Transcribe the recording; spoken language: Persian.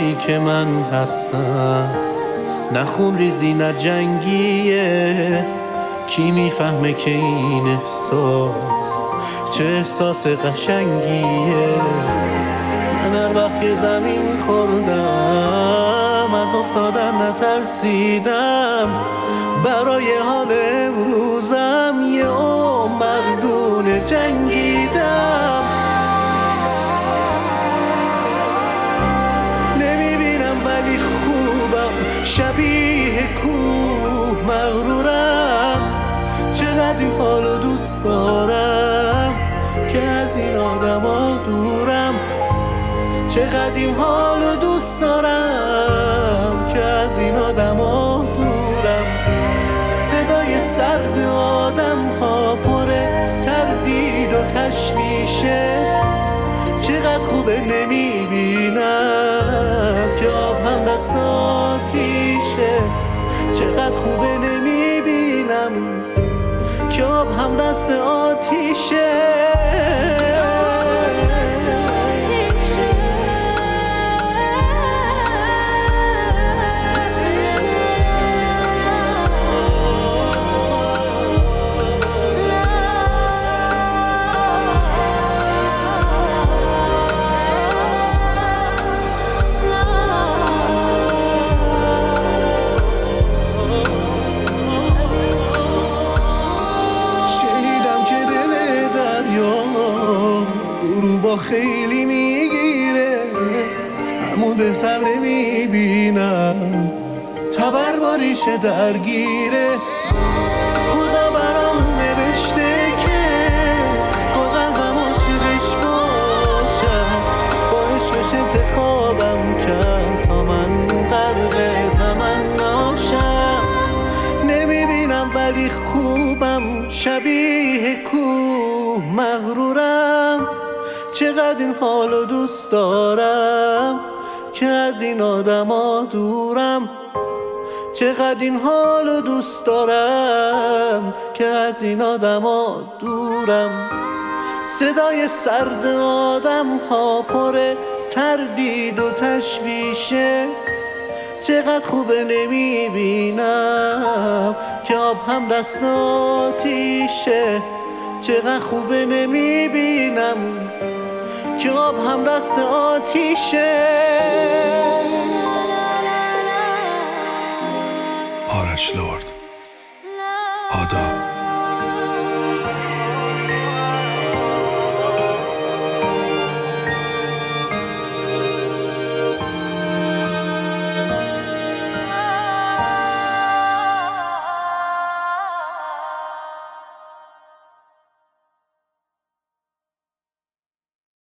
دنیایی که من هستم، نه خون ریزی نه جنگیه. کی میفهمه که این احساس چه احساس قشنگیه؟ من هر وقت که زمین خوردم از افتادن نترسیدم، برای حال امروزم یه مردون جنگیدم. نمیبینم ولی خوبم، شبیه کوه مغرورم. چقدر این حالو دوست دارم که از این آدما دورم. چقدر این حالو دوست دارم که از این آدما دورم. صدای سرد آدم ها پره تردید و تشویشه. چقدر خوبه نمیبینم که آب هم دست آتیشه. چقدر خوبه نمیبینم که آب هم دست آتیشه. خیلی میگیره همون بهتر نمیبینم، تبر باریشه درگیره. خدا برام نوشته که با قلبم عاشقش باشم، با عشقش انتخابم کرد تا من غرق تمناشم. نمیبینم ولی خوبم، شبیه کوه مغرورم. چقدر این حالو دوست دارم که از این آدما دورم. چقدر این حالو دوست دارم که از این آدما دورم. صدای سرد آدم ها پره تردید و تشویشه. چقدر خوبه نمیبینم که آب هم دست آتیشه. چقدر خوبه نمیبینم که آب هم دست آتیشه. آرش لرد، آدا